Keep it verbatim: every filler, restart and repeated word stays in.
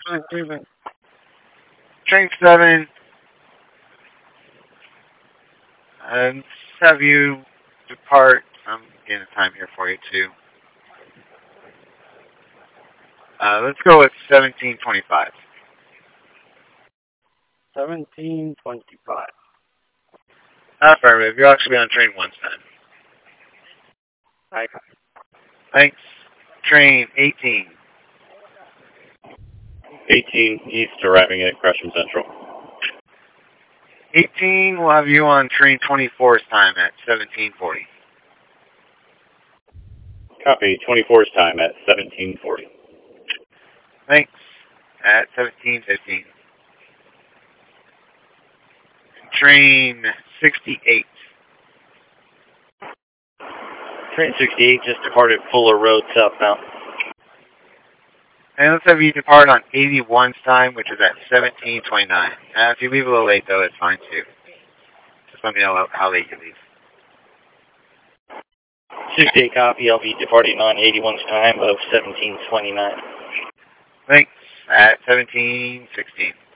Train seven, and have you depart. I'm getting the time here for you too. Uh, let's go with seventeen twenty-five. seventeen twenty-five. Affirmative. You'll actually be on train one time. Aye. Thanks. Train eighteen. eighteen East arriving at Gresham Central. eighteen, we'll have you on train twenty-four's time at seventeen forty. Copy. twenty-four's time at seventeen forty. Thanks. At seventeen fifteen. Train sixty-eight. Train sixty-eight just departed Fuller Road southbound. And let's have you depart on eighty-one's time, which is at seventeen twenty-nine. Uh, if you leave a little late, though, it's fine, too. Just let me know how late you leave. sixty-eight copy. I'll be departing on eighty-one's time of seventeen twenty-nine. Thanks. At seventeen sixteen.